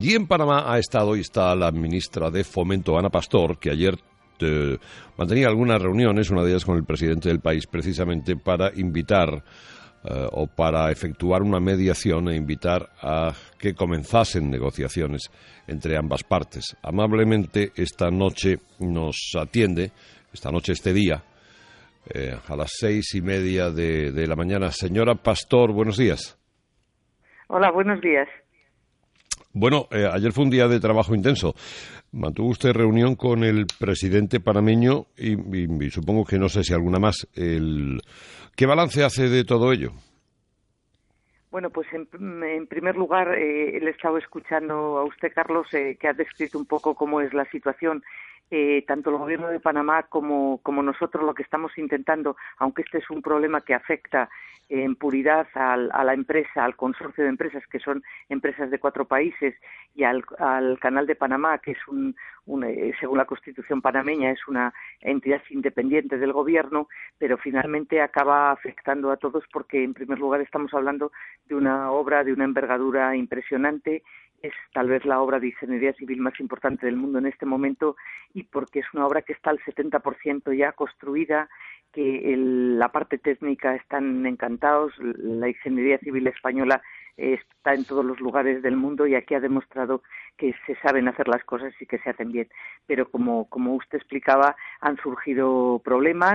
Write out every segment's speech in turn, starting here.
Y en Panamá ha estado y está la ministra de Fomento, Ana Pastor, que ayer mantenía algunas reuniones, una de ellas con el presidente del país, precisamente para invitar o para efectuar una mediación e invitar a que comenzasen negociaciones entre ambas partes. Amablemente esta noche nos atiende, este día, a las 6:30 de la mañana. Señora Pastor, buenos días. Hola, buenos días. Bueno, ayer fue un día de trabajo intenso. Mantuvo usted reunión con el presidente panameño y supongo que no sé si alguna más. ¿Qué balance hace de todo ello? Bueno, pues en primer lugar, le he estado escuchando a usted, Carlos, que ha descrito un poco cómo es la situación. Tanto el Gobierno de Panamá como nosotros lo que estamos intentando, aunque este es un problema que afecta en puridad a la empresa, al consorcio de empresas, que son empresas de 4 países, y al Canal de Panamá, que es según la Constitución panameña, es una entidad independiente del Gobierno, pero finalmente acaba afectando a todos porque, en primer lugar, estamos hablando de una obra de una envergadura impresionante. Es tal vez la obra de ingeniería civil más importante del mundo en este momento, y porque es una obra que está al 70% ya construida, que la parte técnica están encantados. La ingeniería civil española está en todos los lugares del mundo y aquí ha demostrado que se saben hacer las cosas y que se hacen bien. Pero como usted explicaba, han surgido problemas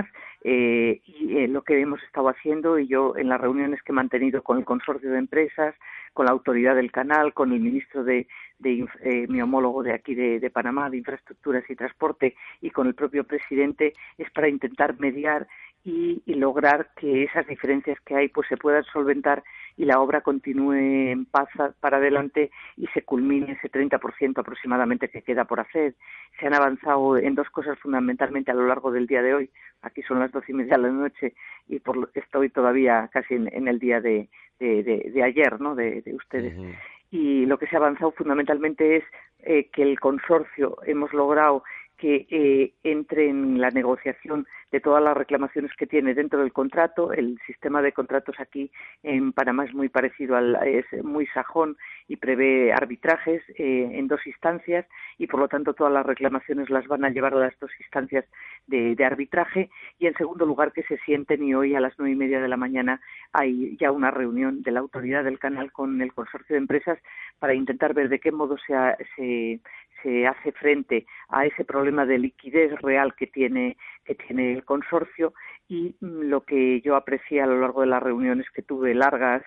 y lo que hemos estado haciendo, y yo en las reuniones que he mantenido con el consorcio de empresas, con la autoridad del canal, con el ministro mi homólogo de aquí de Panamá, de Infraestructuras y Transporte, y con el propio presidente, es para intentar mediar y lograr que esas diferencias que hay pues se puedan solventar y la obra continúe en paz para adelante y se culmine ese 30% aproximadamente que queda por hacer. Se han avanzado en 2 cosas fundamentalmente a lo largo del día de hoy. Aquí son las 12:30 de la noche y estoy todavía casi en el día de ayer, ¿no?, de ustedes. Uh-huh. Y lo que se ha avanzado fundamentalmente es que el consorcio hemos logrado que entre en la negociación de todas las reclamaciones que tiene dentro del contrato. El sistema de contratos aquí en Panamá es muy parecido es muy sajón y prevé arbitrajes en 2 instancias, y por lo tanto todas las reclamaciones las van a llevar a las 2 instancias de arbitraje. Y en segundo lugar, que se sienten, y hoy a las 9:30 de la mañana hay ya una reunión de la autoridad del canal con el consorcio de empresas para intentar ver de qué modo se hace frente a ese problema de liquidez real que tiene el consorcio. Y lo que yo aprecié a lo largo de las reuniones que tuve, largas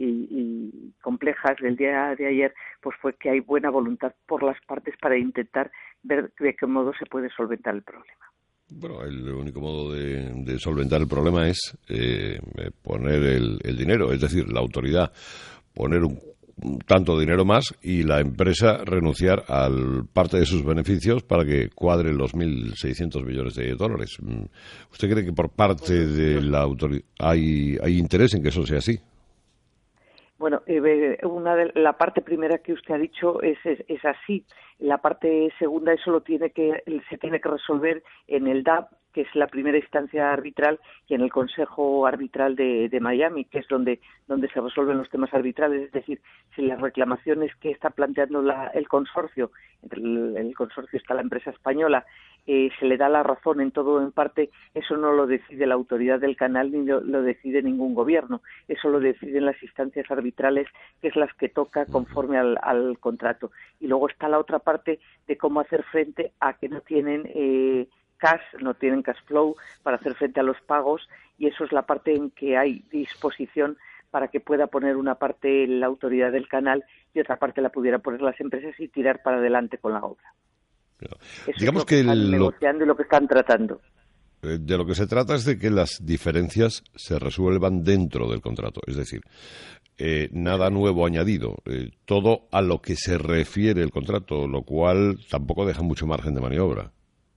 y complejas, del día de ayer, pues fue que hay buena voluntad por las partes para intentar ver de qué modo se puede solventar el problema. Bueno, el único modo de solventar el problema es poner el dinero, es decir, la autoridad poner un tanto dinero más y la empresa renunciar a parte de sus beneficios para que cuadren los 1.600 millones de dólares. ¿Usted cree que por parte de la autoridad hay interés en que eso sea así? Bueno, la parte primera que usted ha dicho es así. La parte segunda, eso se tiene que resolver en el DAB, que es la primera instancia arbitral, y en el Consejo Arbitral de Miami, que es donde se resuelven los temas arbitrales. Es decir, si las reclamaciones que está planteando el consorcio, el consorcio está la empresa española, se le da la razón en todo o en parte, eso no lo decide la autoridad del canal ni lo decide ningún gobierno. Eso lo deciden las instancias arbitrales, que es las que toca conforme al contrato. Y luego está la otra parte de cómo hacer frente a que no tienen no tienen cash flow para hacer frente a los pagos, y eso es la parte en que hay disposición para que pueda poner una parte la autoridad del canal y otra parte la pudiera poner las empresas y tirar para adelante con la obra. Eso digamos es lo que están negociando y lo que están tratando. De lo que se trata es de que las diferencias se resuelvan dentro del contrato, es decir, nada nuevo añadido, todo a lo que se refiere el contrato, lo cual tampoco deja mucho margen de maniobra.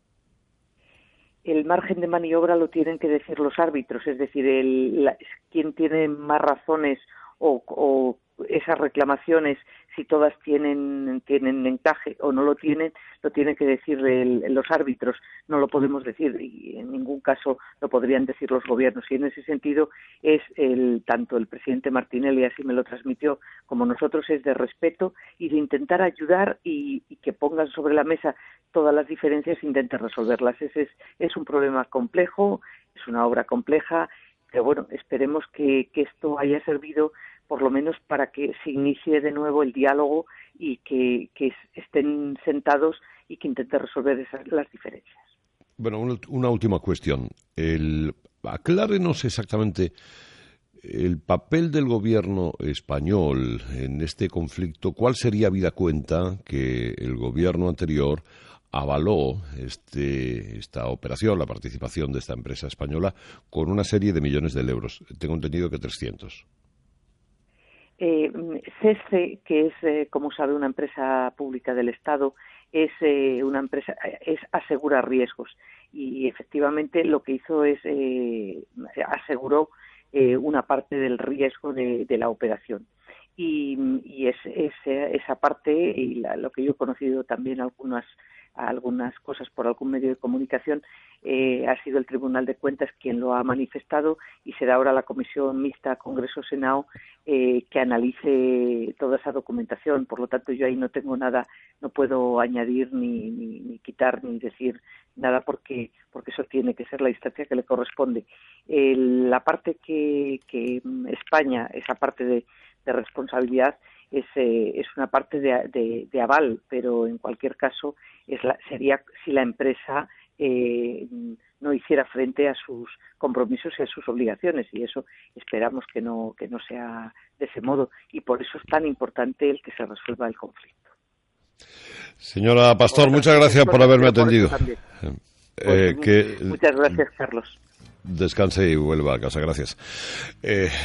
El margen de maniobra lo tienen que decir los árbitros, es decir, quien tiene más razones o esas reclamaciones si todas tienen encaje o no lo tienen, lo tienen que decir los árbitros, no lo podemos decir y en ningún caso lo podrían decir los gobiernos. Y en ese sentido es tanto el presidente Martinelli, así me lo transmitió, como nosotros, es de respeto y de intentar ayudar y que pongan sobre la mesa todas las diferencias e intenten resolverlas. Ese es un problema complejo, es una obra compleja, pero bueno, esperemos que esto haya servido por lo menos para que se inicie de nuevo el diálogo y que estén sentados y que intenten resolver las diferencias. Bueno, una última cuestión. Aclárenos exactamente el papel del gobierno español en este conflicto. ¿Cuál sería, habida cuenta que el gobierno anterior avaló esta operación, la participación de esta empresa española, con una serie de millones de euros? Tengo entendido que 300. SESCE, que es, como sabe, una empresa pública del Estado, es una empresa, asegura riesgos y efectivamente lo que hizo es aseguró una parte del riesgo de la operación. Y esa parte, y lo que yo he conocido también algunas cosas por algún medio de comunicación, ha sido el Tribunal de Cuentas quien lo ha manifestado y será ahora la Comisión Mixta Congreso-Senado que analice toda esa documentación. Por lo tanto, yo ahí no tengo nada, no puedo añadir ni quitar ni decir nada porque eso tiene que ser la instancia que le corresponde. La parte que España, esa parte de responsabilidad, es una parte de aval, pero en cualquier caso sería si la empresa no hiciera frente a sus compromisos y a sus obligaciones, y eso esperamos que no sea de ese modo, y por eso es tan importante el que se resuelva el conflicto. Señora Pastor, muchas gracias por haberme atendido. Muchas gracias, Carlos. Descanse y vuelva a casa, gracias.